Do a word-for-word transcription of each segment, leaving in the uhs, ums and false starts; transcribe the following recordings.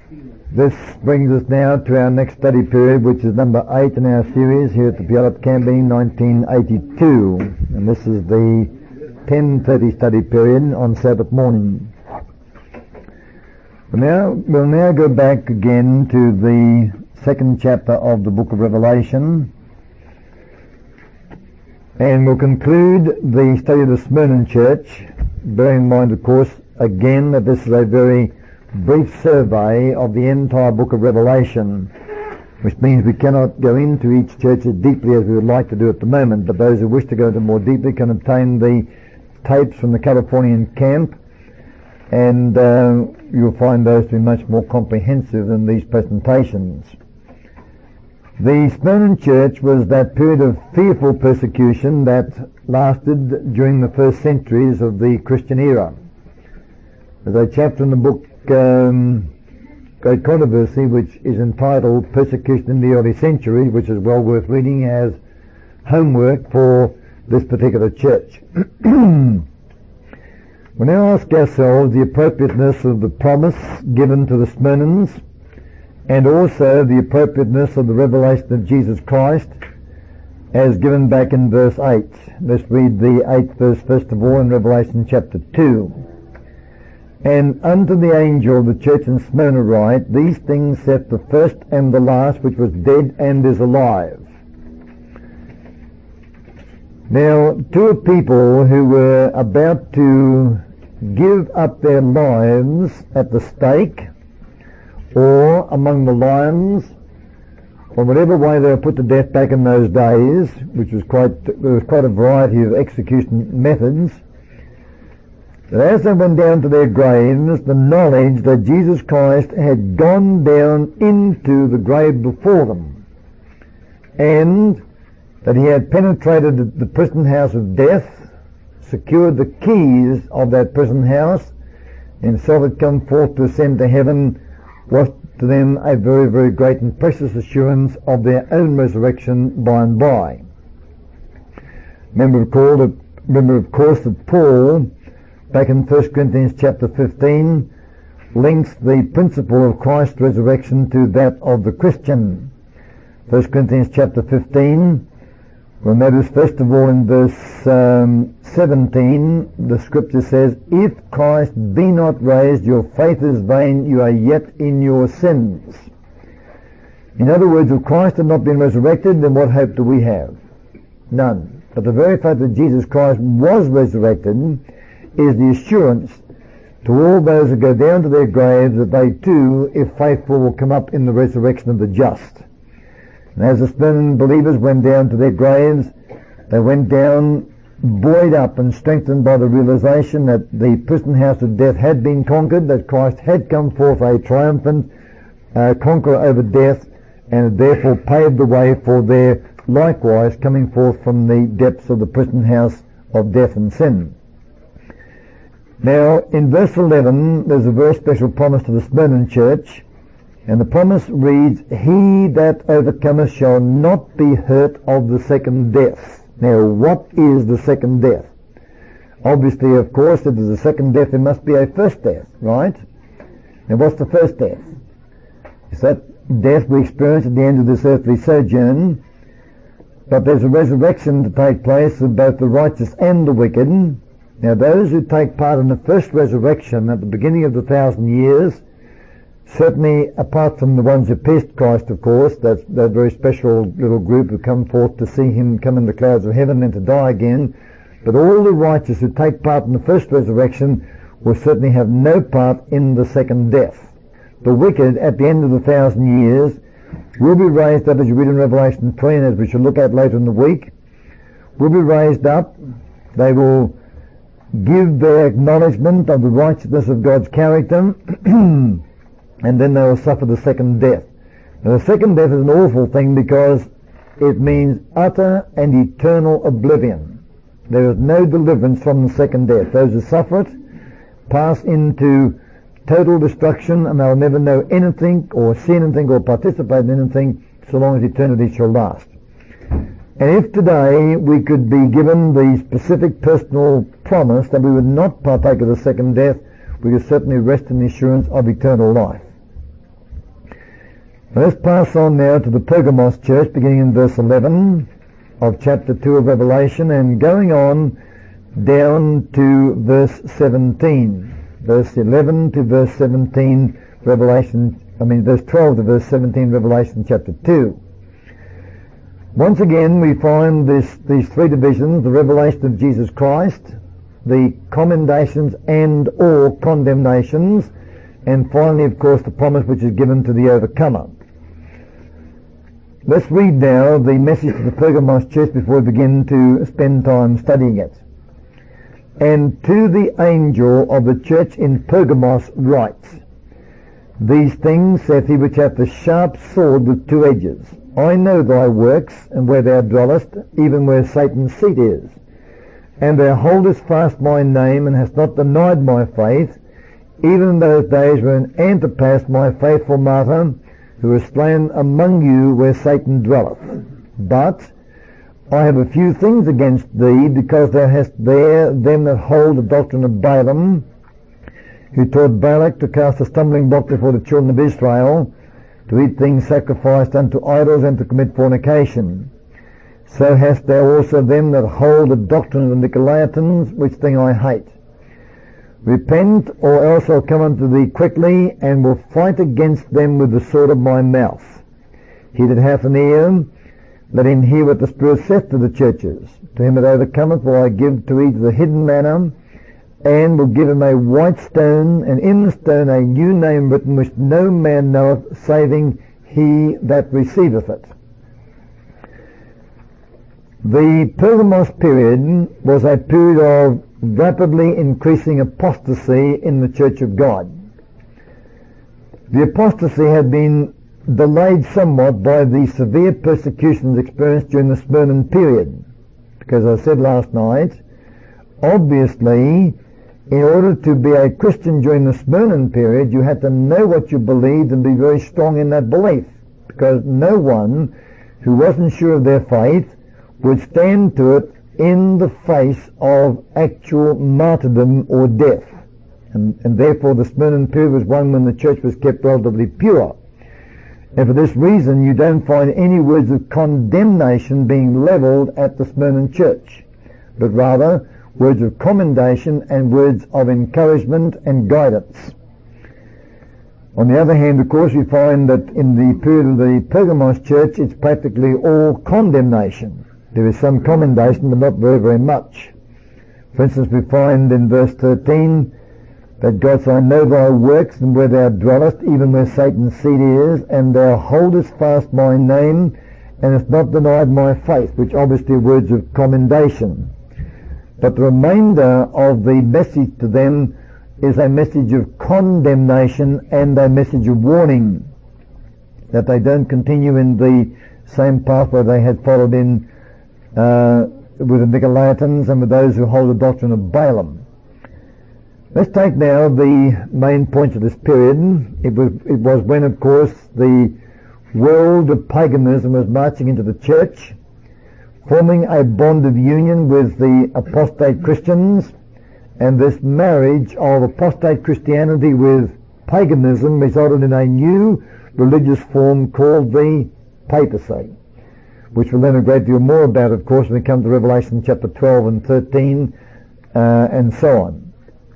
This brings us now to our next study period, which is number eight in our series here at the Puyallup Camping nineteen eighty-two. And this is the ten thirty study period on Sabbath morning. We'll now, we'll now go back again to the second chapter of the book of Revelation. And we'll conclude the study of the Smyrna church, bearing in mind, of course, again that this is a very brief survey of the entire book of Revelation, which means we cannot go into each church as deeply as we would like to do at the moment, but those who wish to go into more deeply can obtain the tapes from the Californian camp, and uh, you'll find those to be much more comprehensive than these presentations. The Smyrna church was that period of fearful persecution that lasted during the first centuries of the Christian era. There's a chapter in the book Um, Great Controversy, which is entitled Persecution in the Early Centuries, which is well worth reading as homework for this particular church. We now ask ourselves the appropriateness of the promise given to the Smyrnans, and also the appropriateness of the revelation of Jesus Christ as given back in verse eight. Let's read the eighth verse first of all in Revelation chapter two. And unto the angel of the church in Smyrna write, these things saith the first and the last, which was dead and is alive. Now, to a people who were about to give up their lives at the stake, or among the lions, or whatever way they were put to death back in those days, which was quite, there was quite a variety of execution methods, that as they went down to their graves, the knowledge that Jesus Christ had gone down into the grave before them, and that he had penetrated the prison house of death, secured the keys of that prison house, and himself had come forth to ascend to heaven, was to them a very, very great and precious assurance of their own resurrection by and by. Remember, of course, that, remember of course that Paul, back in First Corinthians chapter fifteen, links the principle of Christ's resurrection to that of the Christian. First Corinthians chapter fifteen, we'll notice first of all in verse um, seventeen, the scripture says, if Christ be not raised, your faith is vain, you are yet in your sins. In other words, if Christ had not been resurrected, then what hope do we have? None. But the very fact that Jesus Christ was resurrected is the assurance to all those who go down to their graves that they too, if faithful, will come up in the resurrection of the just. And as the Smyrna believers went down to their graves, they went down buoyed up and strengthened by the realization that the prison house of death had been conquered, that Christ had come forth a triumphant uh, conqueror over death, and therefore paved the way for their likewise coming forth from the depths of the prison house of death and sin. Now, in verse eleven, there's a very special promise to the Smyrna church, and the promise reads, he that overcometh shall not be hurt of the second death. Now, what is the second death? Obviously, of course, if there's a second death, there must be a first death, right? Now, what's the first death? It's that death we experience at the end of this earthly sojourn, but there's a resurrection to take place of both the righteous and the wicked. Now, those who take part in the first resurrection at the beginning of the thousand years, certainly apart from the ones who pierced Christ, of course, that's that very special little group who come forth to see him come in the clouds of heaven and to die again, but all the righteous who take part in the first resurrection will certainly have no part in the second death. The wicked, at the end of the thousand years, will be raised up, as you read in Revelation three, and as we shall look at later in the week, will be raised up. They will give their acknowledgement of the righteousness of God's character, and then they will suffer the second death. Now, the second death is an awful thing because it means utter and eternal oblivion. There is no deliverance from the second death. Those who suffer it pass into total destruction, and they'll never know anything or see anything or participate in anything so long as eternity shall last. And if today we could be given the specific personal promise that we would not partake of the second death, we could certainly rest in the assurance of eternal life. Let's pass on now to the Pergamos church, beginning in verse eleven of chapter two of Revelation and going on down to verse seventeen. Verse eleven to verse seventeen, Revelation, I mean verse twelve to verse seventeen, Revelation chapter two. Once again we find this, these three divisions: the revelation of Jesus Christ, the commendations and or condemnations, and finally, of course, the promise which is given to the overcomer. Let's read now the message to the Pergamos church before we begin to spend time studying it. And to the angel of the church in Pergamos writes, These things saith he which hath the sharp sword with two edges. I know thy works, and where thou dwellest, even where Satan's seat is. And thou holdest fast my name, and hast not denied my faith, even in those days when Antipas, my faithful martyr, who was slain among you where Satan dwelleth. But I have a few things against thee, because thou hast there them that hold the doctrine of Balaam, who taught Balak to cast a stumbling block before the children of Israel, to eat things sacrificed unto idols, and to commit fornication. So hast thou also them that hold the doctrine of the Nicolaitans, which thing I hate. Repent, or else I'll come unto thee quickly, and will fight against them with the sword of my mouth. He that hath an ear, let him hear what the Spirit saith to the churches. To him that overcometh will I give to eat the hidden manna, and will give him a white stone, and in the stone a new name written, which no man knoweth, saving he that receiveth it. The Pergamos period was a period of rapidly increasing apostasy in the Church of God. The apostasy had been delayed somewhat by the severe persecutions experienced during the Smyrna period. Because as I said last night, obviously, in order to be a Christian during the Smyrna period, you had to know what you believed and be very strong in that belief. Because no one who wasn't sure of their faith would stand to it in the face of actual martyrdom or death. And, and therefore the Smyrna period was one when the church was kept relatively pure. And for this reason you don't find any words of condemnation being levelled at the Smyrna church, but rather words of commendation and words of encouragement and guidance. On the other hand, of course, we find that in the period of the Pergamos church it's practically all condemnation. There is some commendation, but not very, very much. For instance, we find in verse thirteen that God said, I know thy works, and where thou dwellest, even where Satan's seat is, and thou holdest fast my name, and hast not denied my faith, which obviously are words of commendation. But the remainder of the message to them is a message of condemnation and a message of warning, that they don't continue in the same pathway they had followed in Uh, with the Nicolaitans and with those who hold the doctrine of Balaam. Let's take now the main points of this period. It was, it was when, of course, the world of paganism was marching into the church, forming a bond of union with the apostate Christians, and this marriage of apostate Christianity with paganism resulted in a new religious form called the papacy, which we'll learn a great deal more about, of course, when we come to Revelation chapter twelve and thirteen, uh, and so on.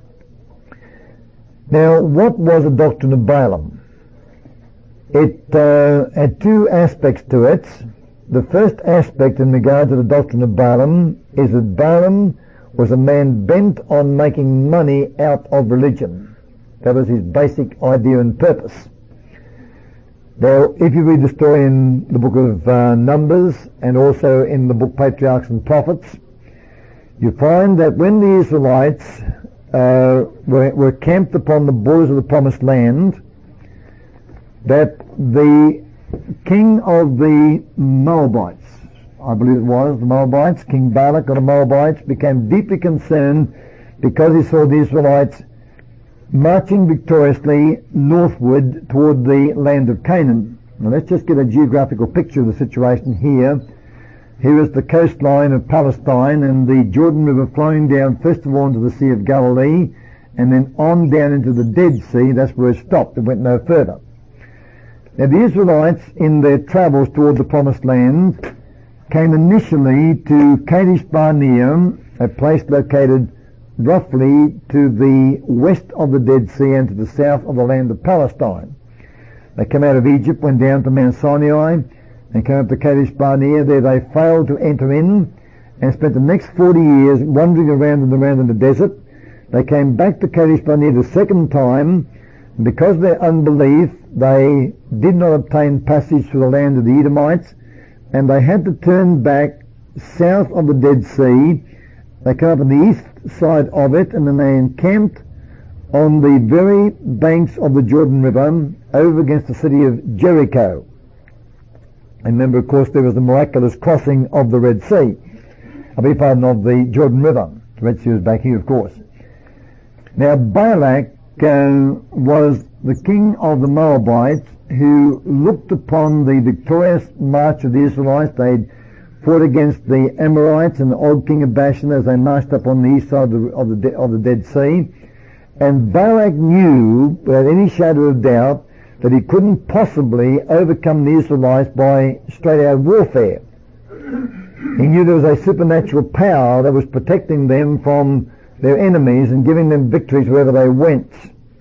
Now, what was the doctrine of Balaam? It uh, had two aspects to it. The first aspect in regard to the doctrine of Balaam is that Balaam was a man bent on making money out of religion. That was his basic idea and purpose. Now, if you read the story in the book of uh, Numbers and also in the book Patriarchs and Prophets, you find that when the Israelites uh, were, were camped upon the borders of the Promised Land, that the king of the Moabites, I believe it was, the Moabites, King Balak of the Moabites, became deeply concerned because he saw the Israelites marching victoriously northward toward the land of Canaan. Now let's just get a geographical picture of the situation here. Here is the coastline of Palestine and the Jordan River flowing down first of all into the Sea of Galilee and then on down into the Dead Sea. That's where it stopped. It went no further. Now the Israelites in their travels toward the Promised Land came initially to Kadesh Barnea, a place located roughly to the west of the Dead Sea and to the south of the land of Palestine. They came out of Egypt, went down to Mount Sinai, and came up to Kadesh Barnea. There they failed to enter in and spent the next forty years wandering around and around in the desert. They came back to Kadesh Barnea the second time, and because of their unbelief, they did not obtain passage through the land of the Edomites, and they had to turn back south of the Dead Sea. They came up on the east side of it, and then they encamped on the very banks of the Jordan River over against the city of Jericho. And remember, of course, there was the miraculous crossing of the Red Sea. I beg pardon, of the Jordan River. The Red Sea was back here, of course. Now, Balak uh, was the king of the Moabites who looked upon the victorious march of the Israelites. They'd fought against the Amorites and the Og king of Bashan as they marched up on the east side of the, of the, De- of the Dead Sea. And Balak knew, without any shadow of doubt, that he couldn't possibly overcome the Israelites by straight-out warfare. He knew there was a supernatural power that was protecting them from their enemies and giving them victories wherever they went.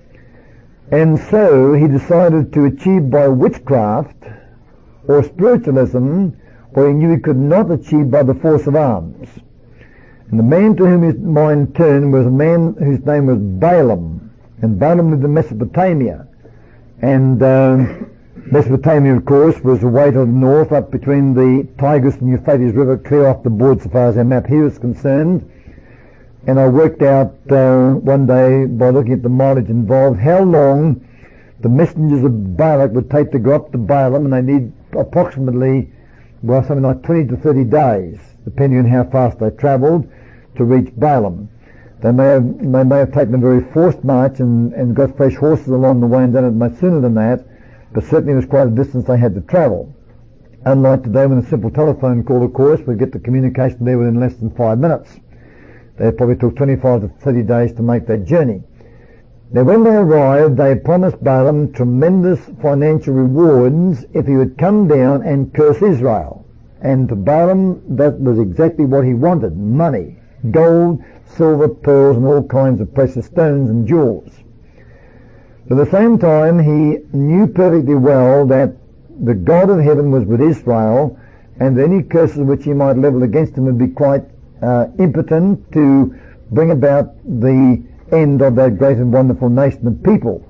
And so he decided to achieve by witchcraft or spiritualism what he knew he could not achieve by the force of arms. And the man to whom his mind turned was a man whose name was Balaam. And Balaam lived in Mesopotamia. And um, Mesopotamia, of course, was away to the north, up between the Tigris and Euphrates River, clear off the board so far as our map here is concerned. And I worked out uh, one day, by looking at the mileage involved, how long the messengers of Balak would take to go up to Balaam, and they need approximately, well, something like twenty to thirty days, depending on how fast they travelled, to reach Balaam. They may have, they may have taken a very forced march and, and got fresh horses along the way and done it much sooner than that, but certainly it was quite a distance they had to travel. Unlike today, when a simple telephone call, of course, would get the communication there within less than five minutes. They probably took twenty-five to thirty days to make that journey. Now when they arrived, they promised Balaam tremendous financial rewards if he would come down and curse Israel. And to Balaam, that was exactly what he wanted: money, gold, silver, pearls, and all kinds of precious stones and jewels. But at the same time, he knew perfectly well that the God of heaven was with Israel, and any curses which he might level against him would be quite uh, impotent to bring about the end of that great and wonderful nation of people.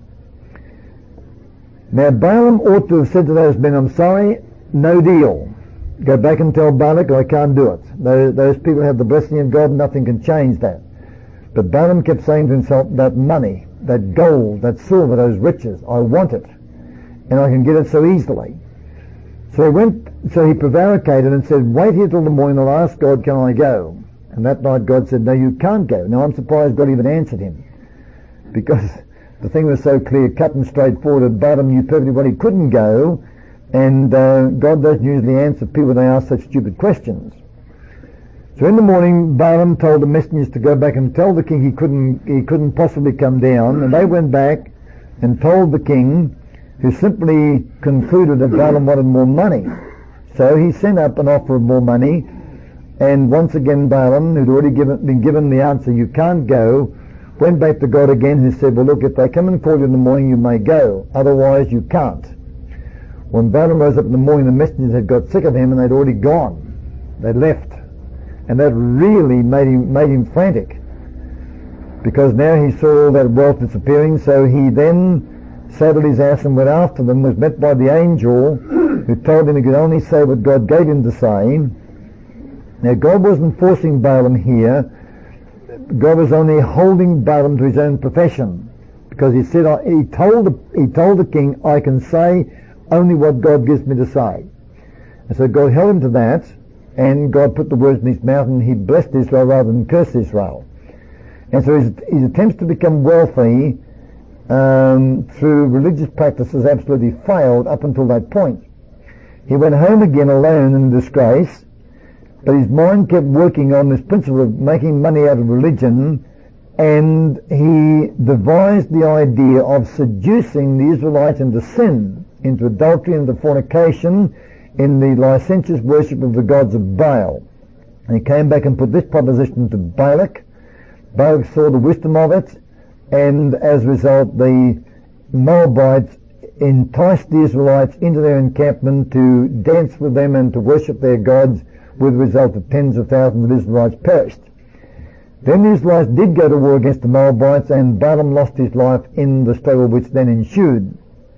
Now Balaam ought to have said to those men, I'm sorry, no deal. Go back and tell Balak I can't do it. Those, those people have the blessing of God, nothing can change that. But Balaam kept saying to himself, that money, that gold, that silver, those riches, I want it, and I can get it so easily. So he went, so he prevaricated and said, wait here till the morning, I'll ask God, can I go? And that night God said, no, you can't go. Now I'm surprised God even answered him, because the thing was so clear, cut and straightforward, that Balaam knew perfectly well he couldn't go, and uh, God doesn't usually answer people when they ask such stupid questions. So in the morning, Balaam told the messengers to go back and tell the king he couldn't, he couldn't possibly come down, and they went back and told the king, who simply concluded that Balaam wanted more money. So he sent up an offer of more money, and once again Balaam, who'd already given, been given the answer, you can't go, went back to God again, who said, well look, if they come and call you in the morning, you may go, otherwise you can't. When Balaam rose up in the morning, the messengers had got sick of him and they'd already gone. They'd left. And that really made him, made him frantic, because now he saw all that wealth disappearing. So he then saddled his ass and went after them, was met by the angel who told him he could only say what God gave him to say. Now God wasn't forcing Balaam here. God was only holding Balaam to his own profession, because he said, he told the, he told the king, I can say only what God gives me to say. And so God held him to that, and God put the words in his mouth, and he blessed Israel rather than cursed Israel. And so his, his attempts to become wealthy um, through religious practices absolutely failed up until that point. He went home again alone in disgrace, but his mind kept working on this principle of making money out of religion, and he devised the idea of seducing the Israelites into sin into adultery and into fornication, in the licentious worship of the gods of Baal. And he came back and put this proposition to Balak. Balak saw the wisdom of it, and as a result the Moabites enticed the Israelites into their encampment to dance with them and to worship their gods, with the result of tens of thousands of Israelites perished. Then the Israelites did go to war against the Moabites, and Balaam lost his life in the struggle which then ensued.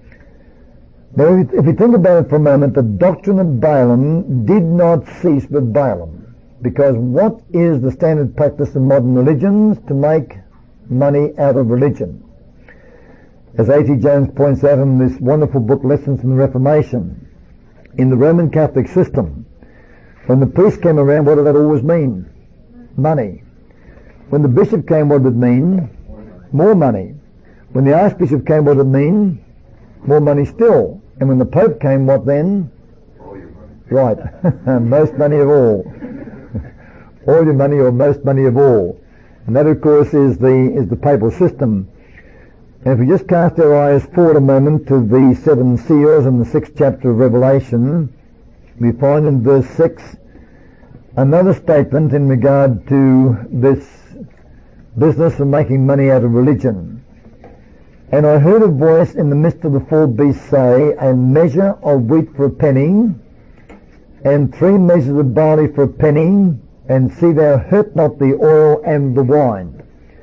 Now, if you think about it for a moment, the doctrine of Balaam did not cease with Balaam, because what is the standard practice in modern religions? To make money out of religion. As A T Jones points out in this wonderful book, Lessons from the Reformation, in the Roman Catholic system, when the priest came around, what did that always mean? Money. When the bishop came, what did it mean? More money. When the archbishop came, what did it mean? More money still. And when the pope came, what then? Right. Most money of all. All your money, or most money of all. And that, of course, is the is the papal system. And if we just cast our eyes forward a moment to the seven seals in the sixth chapter of Revelation, we find in verse six another statement in regard to this business of making money out of religion. And I heard a voice in the midst of the four beasts say, a measure of wheat for a penny, and three measures of barley for a penny, and see thou hurt not the oil and the wine.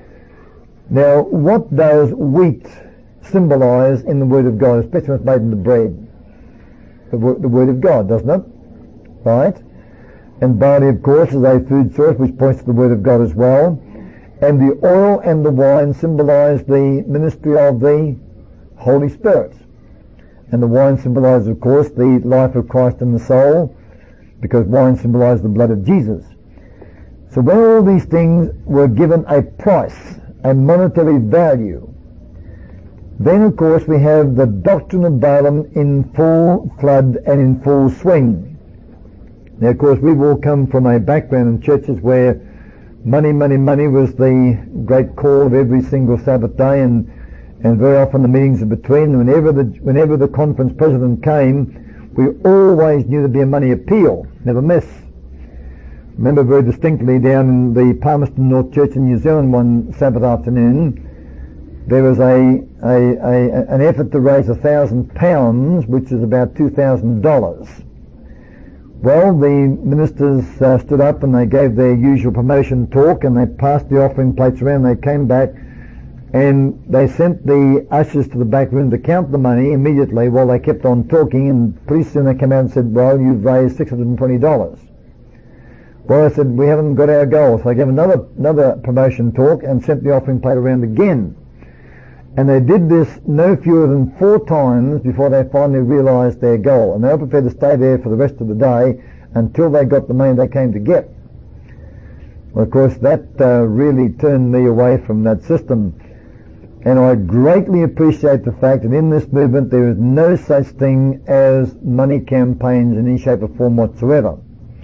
Now, what does wheat symbolize in the Word of God, especially when it's made into bread? The, the Word of God, doesn't it? Right? And barley, of course, is a food source which points to the Word of God as well. And the oil and the wine symbolize the ministry of the Holy Spirit. And the wine symbolizes, of course, the life of Christ in the soul, because wine symbolizes the blood of Jesus. So when all these things were given a price, a monetary value, then of course we have the doctrine of Balaam in full flood and in full swing. Now, of course, we've all come from a background in churches where money, money, money was the great call of every single Sabbath day, and and very often the meetings in between. Whenever the whenever the conference president came, we always knew there'd be a money appeal, never miss. Remember very distinctly down in the Palmerston North Church in New Zealand one Sabbath afternoon, there was a, a, a an effort to raise a thousand pounds, which is about two thousand dollars. Well, the ministers uh, stood up and they gave their usual promotion talk, and they passed the offering plates around. They came back and they sent the ushers to the back room to count the money immediately while they kept on talking, and pretty soon they came out and said, well, you've raised six hundred twenty dollars. Well, I said, we haven't got our goal. So I gave another another promotion talk and sent the offering plate around again. And they did this no fewer than four times before they finally realized their goal. And they were prepared to stay there for the rest of the day until they got the money they came to get. Well, of course, that uh, really turned me away from that system. And I greatly appreciate the fact that in this movement there is no such thing as money campaigns in any shape or form whatsoever.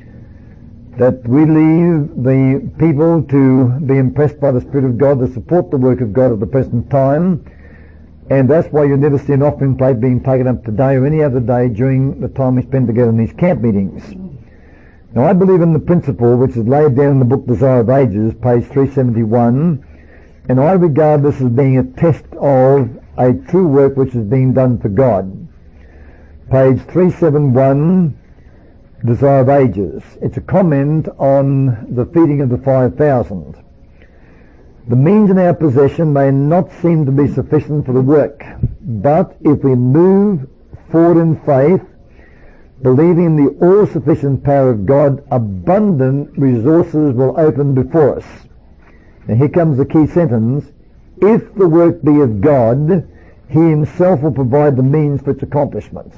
That we leave the people to be impressed by the Spirit of God to support the work of God at the present time, and that's why you'll never see an offering plate being taken up today or any other day during the time we spend together in these camp meetings. Now, I believe in the principle which is laid down in the book Desire of Ages, page three seventy-one, and I regard this as being a test of a true work which is being done for God. Page three seventy-one, Desire of Ages. It's a comment on the feeding of the five thousand. The means in our possession may not seem to be sufficient for the work, but if we move forward in faith, believing in the all-sufficient power of God, abundant resources will open before us. Now here comes the key sentence. If the work be of God, He Himself will provide the means for its accomplishment.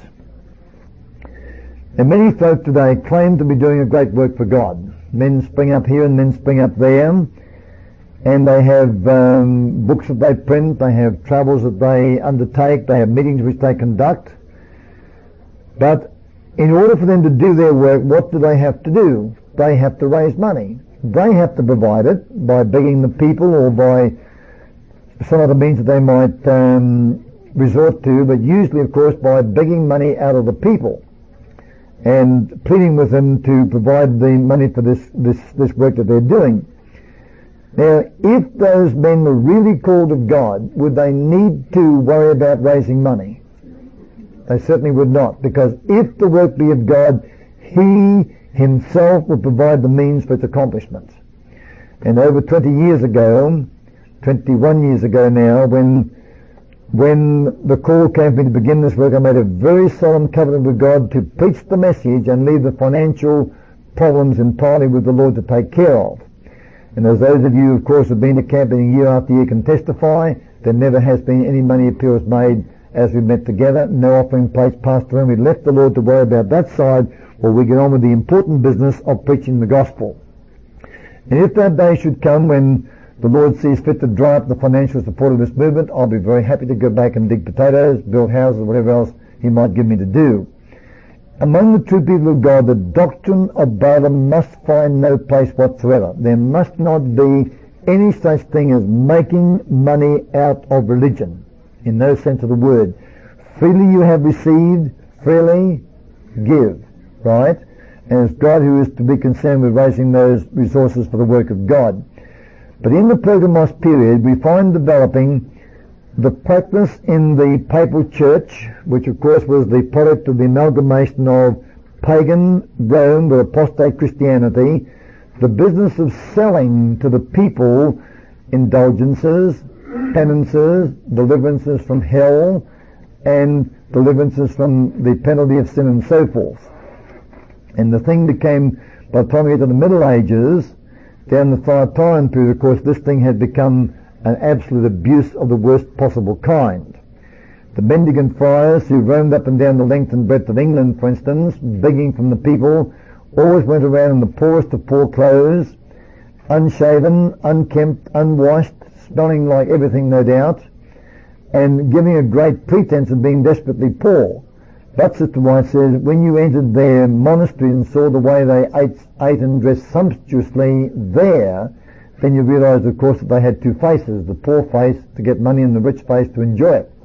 And many folk today claim to be doing a great work for God. Men spring up here and men spring up there, and they have um, books that they print, they have travels that they undertake, they have meetings which they conduct. But in order for them to do their work, what do they have to do? They have to raise money. They have to provide it by begging the people or by some other means that they might um, resort to, but usually, of course, by begging money out of the people and pleading with them to provide the money for this, this, this work that they're doing. Now, if those men were really called of God, would they need to worry about raising money? They certainly would not, because if the work be of God, He Himself will provide the means for its accomplishment. And over twenty years ago, twenty-one years ago now, when when the call came for me to begin this work, I made a very solemn covenant with God to preach the message and leave the financial problems entirely with the Lord to take care of. And as those of you, of course, have been to camping year after year can testify, there never has been any money appeals made as we met together, no offering plates passed around. We left the Lord to worry about that side while we get on with the important business of preaching the gospel. And if that day should come when the Lord sees fit to dry up the financial support of this movement, I'll be very happy to go back and dig potatoes, build houses, whatever else He might give me to do. Among the true people of God, the doctrine of Balaam must find no place whatsoever. There must not be any such thing as making money out of religion, in no sense of the word. Freely you have received, freely give, right? And it's God who is to be concerned with raising those resources for the work of God. But in the Pergamos period, we find developing the practice in the papal church, which of course was the product of the amalgamation of pagan Rome with apostate Christianity, the business of selling to the people indulgences, penances, deliverances from hell, and deliverances from the penalty of sin and so forth. And the thing became, by the time we get to the Middle Ages, down the Thyatirian period, of course, this thing had become an absolute abuse of the worst possible kind. The mendicant friars who roamed up and down the length and breadth of England, for instance, begging from the people, always went around in the poorest of poor clothes, unshaven, unkempt, unwashed, smelling like everything, no doubt, and giving a great pretense of being desperately poor. But Sister White says, when you entered their monastery and saw the way they ate, ate and dressed sumptuously there, then you realized, of course, that they had two faces, the poor face to get money and the rich face to enjoy it.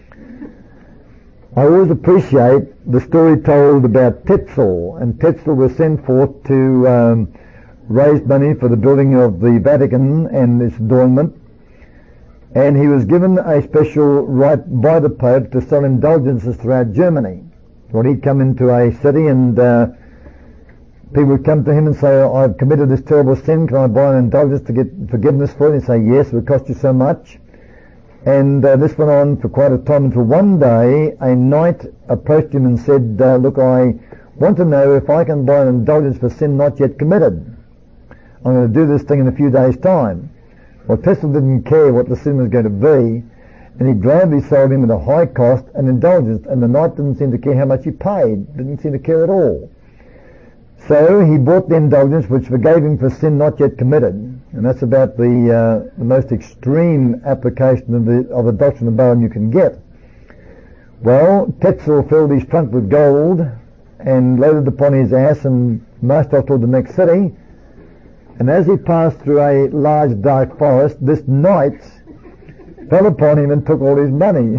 I always appreciate the story told about Tetzel, and Tetzel was sent forth to um, raise money for the building of the Vatican and its adornment, and he was given a special right by the Pope to sell indulgences throughout Germany. Well, he'd come into a city and uh, people would come to him and say, I've committed this terrible sin, can I buy an indulgence to get forgiveness for it? He'd say, yes, it would cost you so much. And uh, this went on for quite a time until one day a knight approached him and said, uh, look, I want to know if I can buy an indulgence for sin not yet committed. I'm going to do this thing in a few days' time. Well, Tetzel didn't care what the sin was going to be, and he gladly sold him at a high cost an indulgence, and the knight didn't seem to care how much he paid, didn't seem to care at all. So he bought the indulgence which forgave him for sin not yet committed, and that's about the, uh, the most extreme application of the, of the doctrine of Balaam you can get. Well, Tetzel filled his trunk with gold and loaded upon his ass and marched off toward the next city. And as he passed through a large dark forest, this knight fell upon him and took all his money.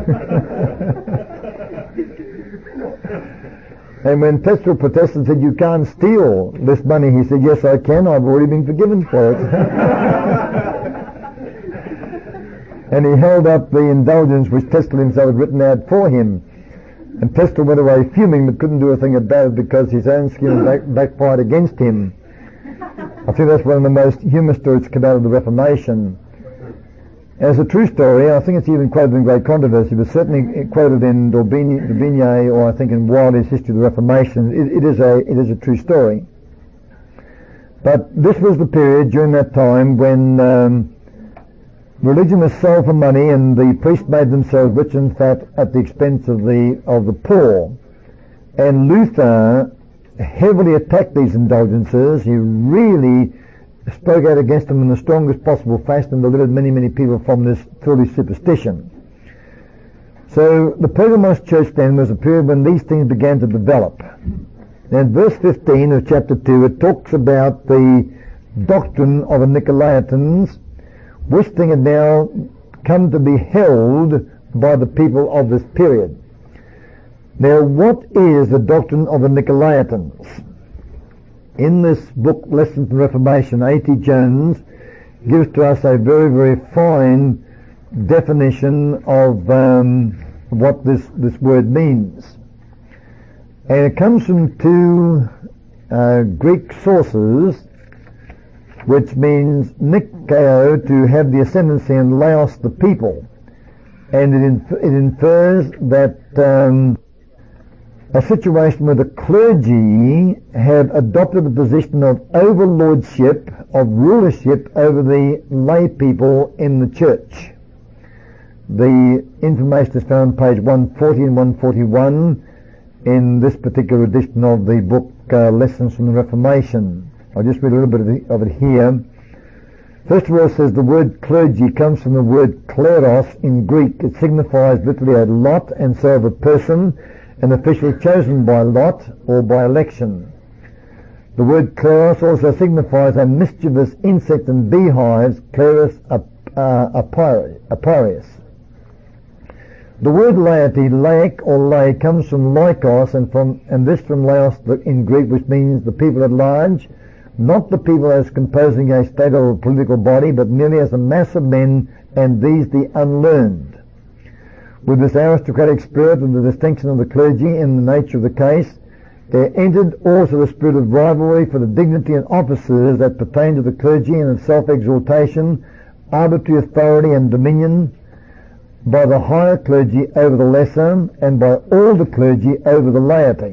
And when Tetzel protested and said, you can't steal this money, he said, yes I can, I've already been forgiven for it. And he held up the indulgence which Tetzel himself had written out for him. And Tetzel went away fuming but couldn't do a thing about it because his own skin back, backfired against him. I think that's one of the most humorous stories to come out of the Reformation. As a true story, I think it's even quoted in Great Controversy, but certainly quoted in D'Aubigné, or I think in Wiley's History of the Reformation. It, it is a it is a true story. But this was the period during that time when um, religion was sold for money, and the priests made themselves rich and fat at the expense of the of the poor. And Luther heavily attacked these indulgences. He really spoke out against them in the strongest possible fashion and delivered many, many people from this foolish superstition. So the Pergamos church then was a period when these things began to develop. Now in verse fifteen of chapter two it talks about the doctrine of the Nicolaitans, which thing had now come to be held by the people of this period. Now, what is the doctrine of the Nicolaitans? In this book, Lessons from the Reformation, A T Jones gives to us a very, very fine definition of um, what this, this word means. And it comes from two uh, Greek sources, which means Nikao, to have the ascendancy, and Laos, the people. And it, inf- it infers that um, a situation where the clergy have adopted the position of overlordship, of rulership over the lay people in the church. The information is found on page one forty and one forty-one in this particular edition of the book uh, Lessons from the Reformation. I'll just read a little bit of, the, of it here. First of all, it says the word clergy comes from the word kleros in Greek. It signifies literally a lot, and so of a person, an official chosen by lot or by election. The word kleros also signifies a mischievous insect in beehives, Clerus aparius. The word laity, laik or lay, comes from laikos, and from and this from laos in Greek, which means the people at large, not the people as composing a state or a political body, but merely as a mass of men, and these the unlearned. With this aristocratic spirit and the distinction of the clergy in the nature of the case, there entered also the spirit of rivalry for the dignity and offices that pertain to the clergy, and of self-exaltation, arbitrary authority and dominion by the higher clergy over the lesser, and by all the clergy over the laity.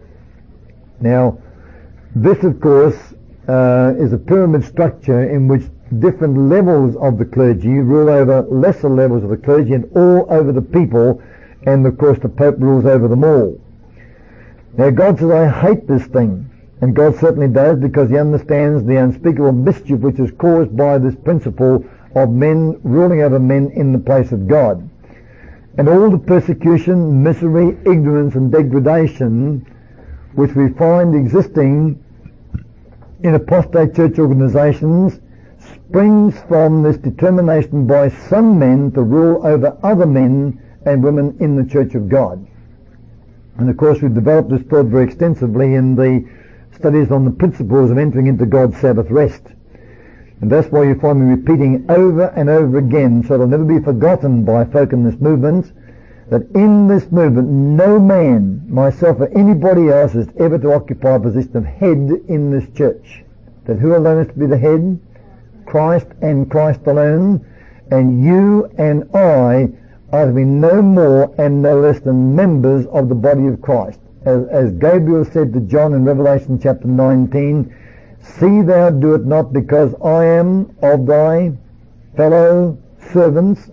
Now, this of course uh, is a pyramid structure in which different levels of the clergy rule over lesser levels of the clergy, and all over the people, and of course the Pope rules over them all. Now God says, I hate this thing, and God certainly does, because he understands the unspeakable mischief which is caused by this principle of men ruling over men in the place of God. And all the persecution, misery, ignorance and degradation which we find existing in apostate church organizations springs from this determination by some men to rule over other men and women in the Church of God. And of course we've developed this thought very extensively in the studies on the principles of entering into God's Sabbath rest. And that's why you find me repeating over and over again, so it'll never be forgotten by folk in this movement, that in this movement no man, myself or anybody else, is ever to occupy a position of head in this church. That who alone is to be the head? Christ and Christ alone. And you and I are to be no more and no less than members of the body of Christ. As, as Gabriel said to John in Revelation chapter nineteen, see thou do it not, because I am of thy fellow servants.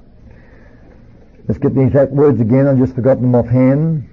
Let's get the exact words again, I've just forgotten them offhand.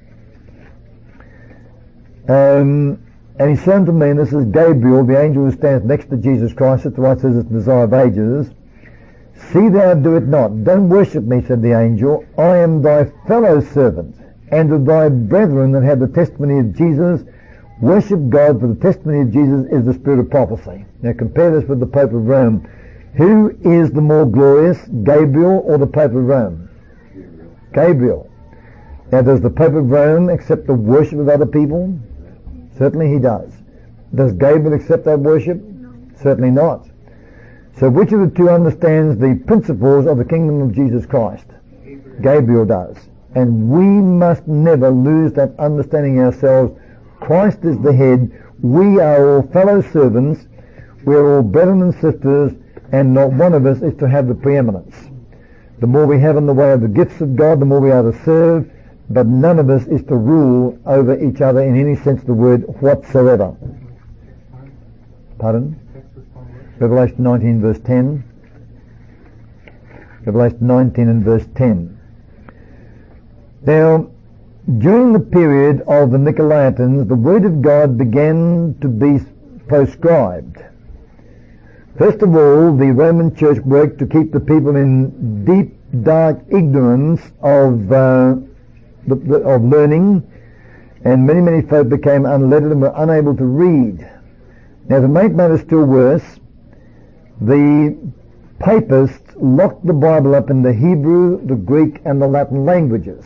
Um, and he said unto me, and this is Gabriel, the angel who stands next to Jesus Christ, that's why it says it's the desire of ages. See thou do it not. Don't worship me, said the angel. I am thy fellow servant, and of thy brethren that have the testimony of Jesus. Worship God, for the testimony of Jesus is the spirit of prophecy. Now compare this with the Pope of Rome. Who is the more glorious, Gabriel or the Pope of Rome? Gabriel. Now does the Pope of Rome accept the worship of other people? Certainly he does. Does Gabriel accept that worship? Certainly not. So which of the two understands the principles of the kingdom of Jesus Christ? Gabriel does. And we must never lose that understanding ourselves. Christ is the head. We are all fellow servants. We are all brethren and sisters, and not one of us is to have the preeminence. The more we have in the way of the gifts of God, the more we are to serve, but none of us is to rule over each other in any sense of the word whatsoever. Pardon? Revelation nineteen verse ten. Revelation nineteen and verse ten. Now, during the period of the Nicolaitans, the Word of God began to be proscribed. First of all, the Roman Church worked to keep the people in deep, dark ignorance of uh, the, the, of learning, and many, many folk became unlettered and were unable to read. Now, to make matters still worse, the papists locked the Bible up in the Hebrew, the Greek and the Latin languages,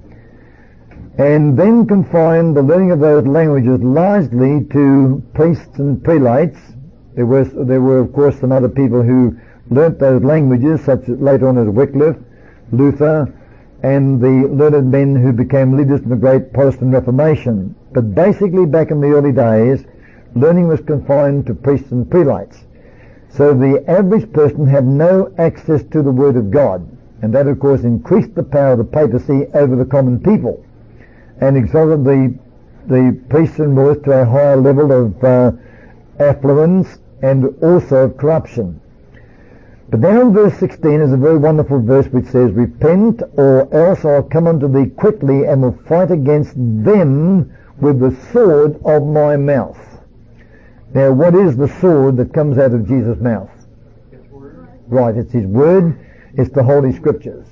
and then confined the learning of those languages largely to priests and prelates. There were, there were of course some other people who learnt those languages, such as later on as Wycliffe, Luther, and the learned men who became leaders in the great Protestant Reformation. But basically back in the early days, learning was confined to priests and prelates. So the average person had no access to the Word of God, and that of course increased the power of the papacy over the common people, and exalted the, the priests and lawyers to a higher level of uh, affluence and also of corruption. But now in verse sixteen is a very wonderful verse which says, "Repent, or else I'll come unto thee quickly, and will fight against them with the sword of my mouth." Now, what is the sword that comes out of Jesus' mouth? His word. Right, it's His Word, it's the Holy Scriptures.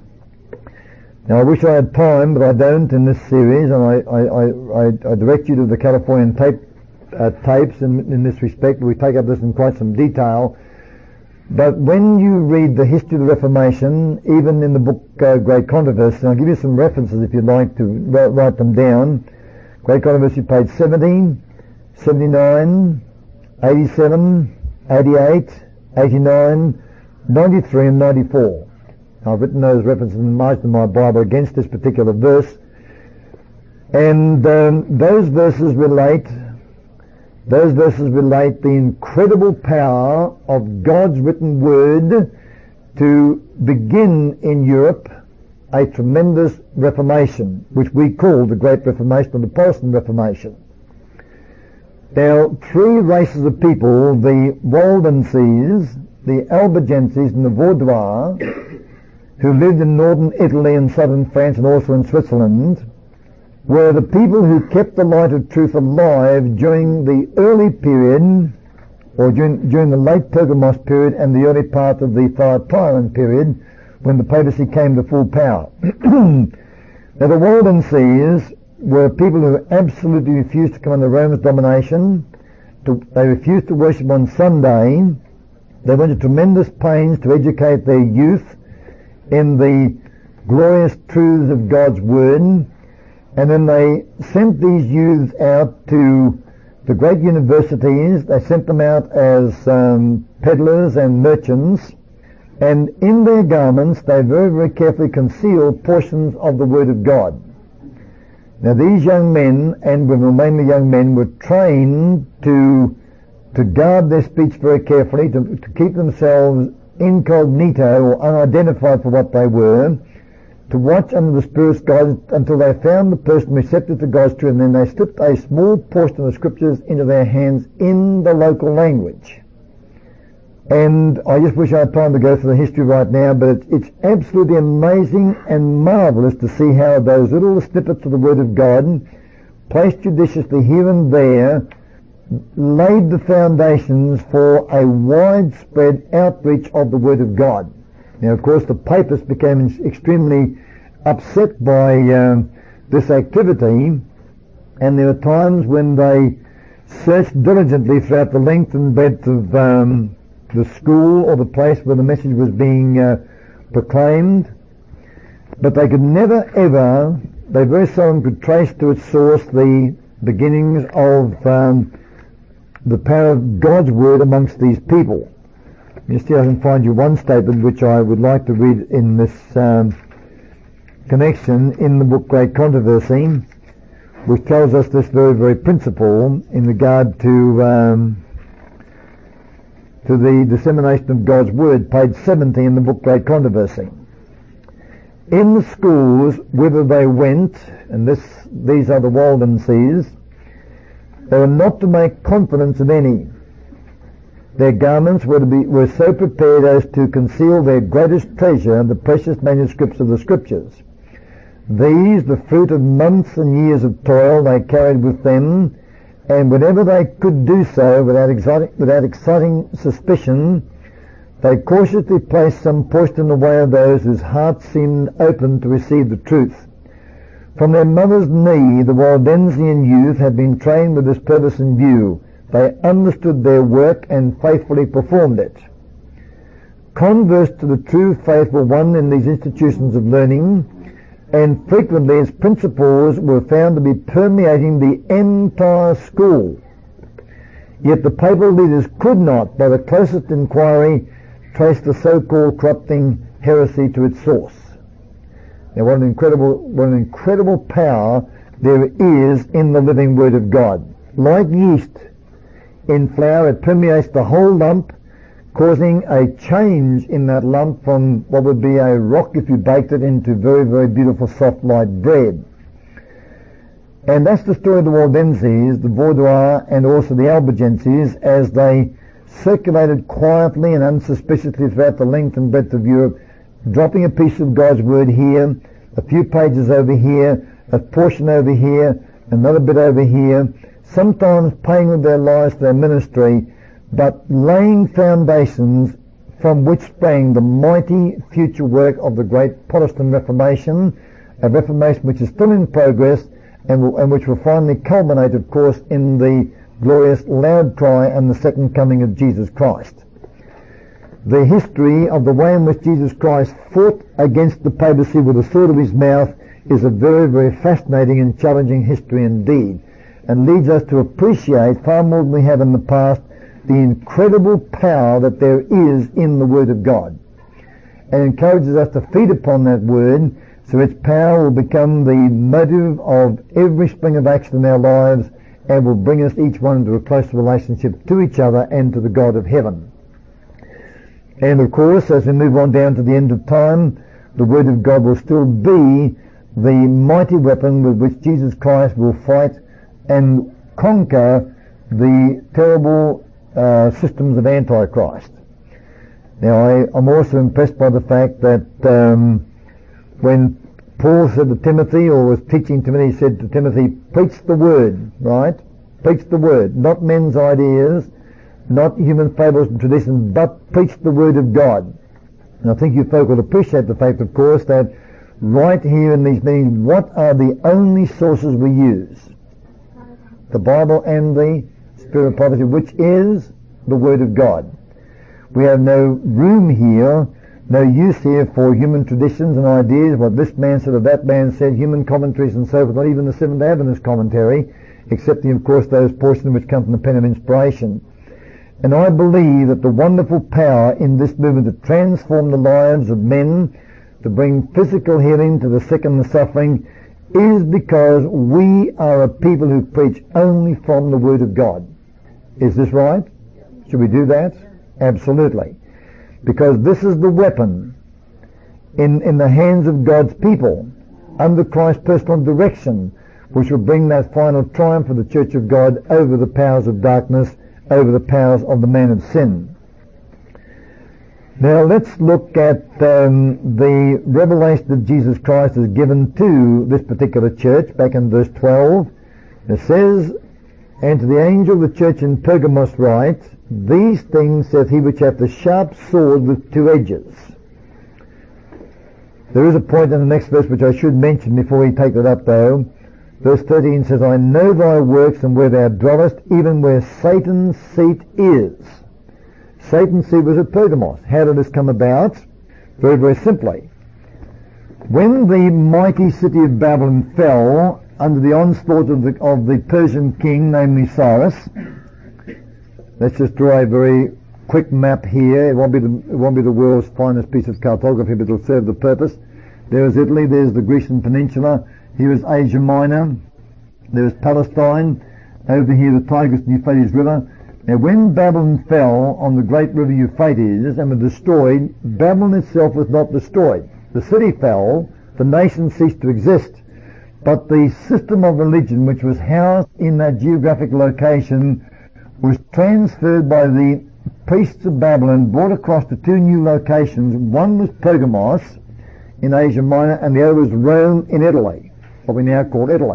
Now, I wish I had time, but I don't in this series, and I, I, I, I, I direct you to the Californian tape, uh, tapes in, in this respect. We take up this in quite some detail. But when you read the history of the Reformation, even in the book uh, Great Controversy, and I'll give you some references if you'd like to write them down. Great Controversy, page seventeen, seventy-nine, eighty-seven, eighty-eight, eighty-nine, ninety-three and ninety-four. I've written those references in most of my Bible against this particular verse. And um, those verses relate Those verses relate the incredible power of God's written word to begin in Europe a tremendous reformation, which we call the Great Reformation or the Protestant Reformation. Now, three races of people, the Waldenses, the Albigenses and the Vaudois, who lived in northern Italy and southern France and also in Switzerland, were the people who kept the light of truth alive during the early period, or during, during the late Pergamos period and the early part of the Thyatira period, when the papacy came to full power. Now, the Waldenses were people who absolutely refused to come under Rome's domination. To, they refused to worship on Sunday. They went to tremendous pains to educate their youth in the glorious truths of God's Word. And then they sent these youths out to the great universities. They sent them out as um, peddlers and merchants. And in their garments, they very, very carefully concealed portions of the Word of God. Now, these young men, and women, mainly young men, were trained to to guard their speech very carefully, to, to keep themselves incognito or unidentified for what they were, to watch under the Spirit's guidance until they found the person receptive to God's truth, and then they slipped a small portion of the Scriptures into their hands in the local language. And I just wish I had time to go through the history right now, but it's, it's absolutely amazing and marvellous to see how those little snippets of the Word of God, placed judiciously here and there, laid the foundations for a widespread outreach of the Word of God. Now, of course, the papists became extremely upset by um, this activity, and there were times when they searched diligently throughout the length and breadth of um, the school or the place where the message was being uh, proclaimed, but they could never ever, they very seldom could trace to its source the beginnings of um, the power of God's Word amongst these people. You see, I can find you one statement which I would like to read in this um, connection in the book Great Controversy, which tells us this very, very principle in regard to um, to the dissemination of God's Word, page seventy in the book Great Controversy. In the schools whither they went, and this these are the Waldenses, they were not to make confidence of any. Their garments were to be were so prepared as to conceal their greatest treasure, the precious manuscripts of the Scriptures. These, the fruit of months and years of toil, they carried with them, and whenever they could do so without exciting, without exciting suspicion, they cautiously placed some portion in the way of those whose hearts seemed open to receive the truth. From their mother's knee, the Waldensian youth had been trained with this purpose in view. They understood their work and faithfully performed it. Converts to the true faith were won in these institutions of learning, and frequently its principles were found to be permeating the entire school. Yet the papal leaders could not, by the closest inquiry, trace the so-called corrupting heresy to its source. Now what an incredible, what an incredible power there is in the living Word of God. Like yeast in flour, it permeates the whole lump, causing a change in that lump from what would be a rock if you baked it into very, very beautiful soft light bread. And that's the story of the Waldenses, the Vaudois, and also the Albigenses, as they circulated quietly and unsuspiciously throughout the length and breadth of Europe, dropping a piece of God's Word here, a few pages over here, a portion over here, another bit over here, sometimes paying with their lives their ministry, but laying foundations from which sprang the mighty future work of the great Protestant Reformation, a Reformation which is still in progress and, will, and which will finally culminate, of course, in the glorious loud cry and the second coming of Jesus Christ. The history of the way in which Jesus Christ fought against the papacy with the sword of his mouth is a very, very fascinating and challenging history indeed, and leads us to appreciate far more than we have in the past the incredible power that there is in the Word of God, and encourages us to feed upon that Word so its power will become the motive of every spring of action in our lives and will bring us each one into a closer relationship to each other and to the God of heaven. And of course, as we move on down to the end of time, the Word of God will still be the mighty weapon with which Jesus Christ will fight and conquer the terrible uh, systems of Antichrist. Now, I, I'm also impressed by the fact that um, when Paul said to Timothy, or was teaching Timothy, he said to Timothy, preach the Word, right? Preach the Word, not men's ideas, not human fables and traditions, but preach the Word of God. And I think you folk will appreciate the fact, of course, that right here in these meetings, what are the only sources we use? The Bible and the Spirit of Prophecy, which is the Word of God. We have no room here, no use here for human traditions and ideas, what this man said or that man said, human commentaries and so forth, not even the Seventh Adventist commentary, excepting, of course, those portions which come from the pen of inspiration. And I believe that the wonderful power in this movement to transform the lives of men, to bring physical healing to the sick and the suffering, is because we are a people who preach only from the Word of God. Is this right? Should we do that? Absolutely. Because this is the weapon in, in the hands of God's people, under Christ's personal direction, which will bring that final triumph of the Church of God over the powers of darkness, over the powers of the man of sin. Now let's look at um, the revelation that Jesus Christ has given to this particular church, back in verse twelve. It says, and to the angel of the church in Pergamos write, these things saith he which hath the sharp sword with two edges. There is a point in the next verse which I should mention before we take that up though. Verse thirteen says, I know thy works and where thou dwellest, even where Satan's seat is. Satan's seat was at Pergamos. How did this come about? Very, very simply. When the mighty city of Babylon fell under the onslaught of the, of the Persian king, namely Cyrus, let's just draw a very quick map here. It won't be the, it won't be the world's finest piece of cartography, but it'll serve the purpose. There is Italy, there's the Grecian Peninsula, here is Asia Minor, there is Palestine, over here the Tigris and Euphrates River. Now when Babylon fell on the great river Euphrates and was destroyed, Babylon itself was not destroyed. The city fell, the nation ceased to exist, but the system of religion which was housed in that geographic location was transferred by the priests of Babylon, brought across to two new locations. One was Pergamos in Asia Minor and the other was Rome in Italy, what we now call Italy.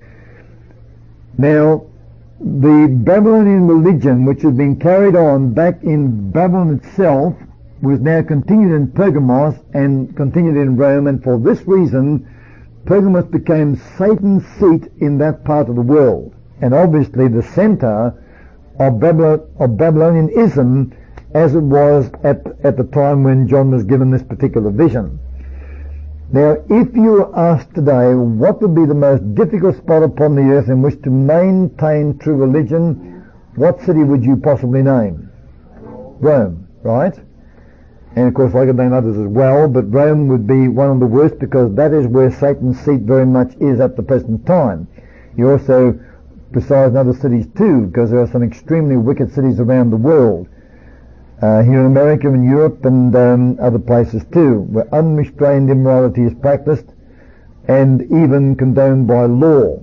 Now, the Babylonian religion, which had been carried on back in Babylon itself, was now continued in Pergamos and continued in Rome, and for this reason, Pergamos became Satan's seat in that part of the world. And obviously the center of, Babylon, of Babylonianism as it was at, at the time when John was given this particular vision. Now, if you were asked today what would be the most difficult spot upon the earth in which to maintain true religion, what city would you possibly name? Rome, right? And of course I could name others as well, but Rome would be one of the worst because that is where Satan's seat very much is at the present time. You also, besides other cities too, because there are some extremely wicked cities around the world. Uh, here in America and Europe and um, other places too, where unrestrained immorality is practiced and even condoned by law.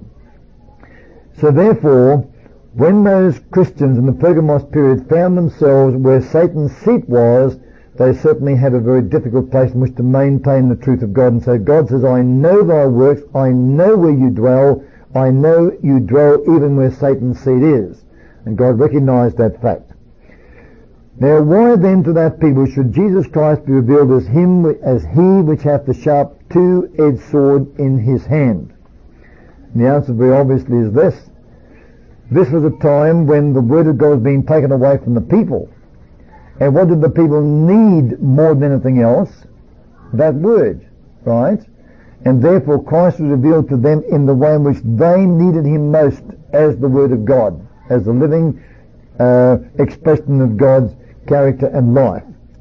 So therefore, when those Christians in the Pergamos period found themselves where Satan's seat was, they certainly had a very difficult place in which to maintain the truth of God. And so God says, I know thy works, I know where you dwell, I know you dwell even where Satan's seat is. And God recognized that fact. Now, why then to that people should Jesus Christ be revealed as him, as he which hath the sharp two-edged sword in his hand? And the answer very obviously is this. This was a time when the word of God was being taken away from the people. And what did the people need more than anything else? That word, right? And therefore Christ was revealed to them in the way in which they needed him most as the word of God, as the living uh, expression of God's character and life.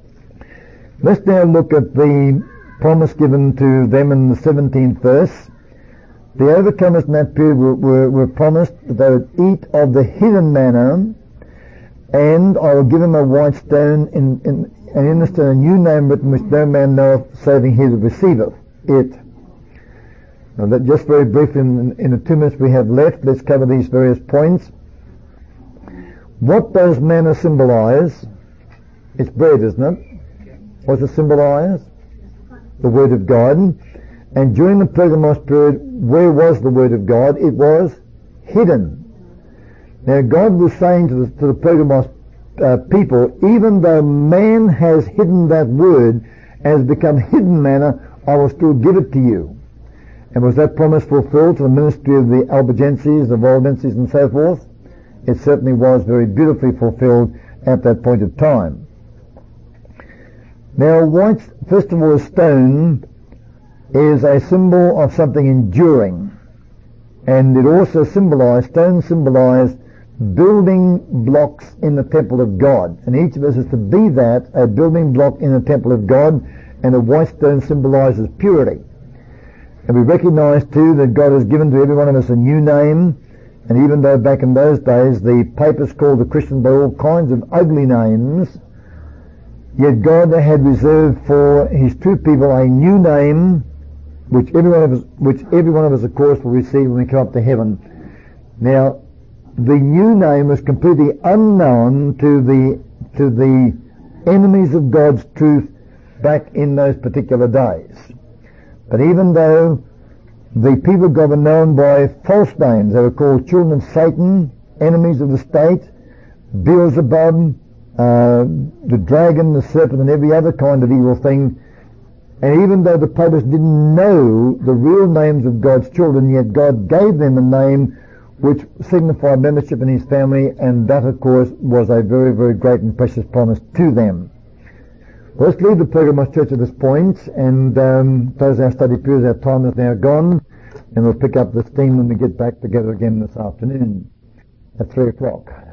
Let's now look at the promise given to them in the seventeenth verse. The overcomers in that period were, were, were promised that they would eat of the hidden manna, and I will give him a white stone, in, in, and in the stone a new name written which no man knoweth, saving he that receiveth it. Now that just very briefly, in, in the two minutes we have left, let's cover these various points. What does manna symbolize? It's bread, isn't it? What's it symbolize? The Word of God. And during the Pergamos period, where was the Word of God? It was hidden. Now God was saying to the, to the Pergamos uh, people, even though man has hidden that Word and has become hidden manna, I will still give it to you. And was that promise fulfilled to the ministry of the Albigenses, the Waldenses and so forth? It certainly was very beautifully fulfilled at that point of time. Now, white, first of all, a stone is a symbol of something enduring. And it also symbolized, stones symbolize building blocks in the temple of God. And each of us is to be that, a building block in the temple of God, and a white stone symbolizes purity. And we recognize too that God has given to every one of us a new name, and even though back in those days the papists called the Christians by all kinds of ugly names, yet God had reserved for his true people a new name, which every one of us, which every one of us, of course, will receive when we come up to heaven. Now, the new name was completely unknown to the to the enemies of God's truth back in those particular days. But even though the people of God were known by false names, they were called children of Satan, enemies of the state, Beelzebub, uh, the dragon, the serpent, and every other kind of evil thing. And even though the papists didn't know the real names of God's children, yet God gave them a name which signified membership in his family, and that, of course, was a very, very great and precious promise to them. Well, let's leave the Pergamos church at this point and um, close our study period. Our time is now gone, and we'll pick up this theme when we get back together again this afternoon at three o'clock.